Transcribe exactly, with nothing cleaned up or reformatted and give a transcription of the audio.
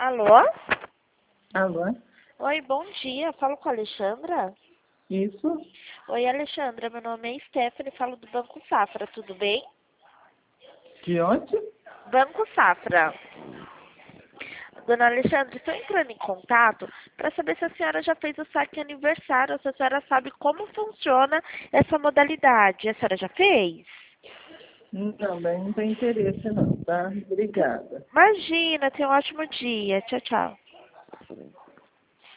Alô? Alô? Oi, bom dia. Falo com a Alexandra? Isso? Oi, Alexandra. Meu nome é Stephanie, falo do Banco Safra. Tudo bem? De onde? Banco Safra. Dona Alexandra, estou entrando em contato para saber se a senhora já fez o saque aniversário, se a senhora sabe como funciona essa modalidade. A senhora já fez? Não, bem, não tem interesse não, tá? Obrigada. Imagina, tenha um ótimo dia. Tchau, tchau.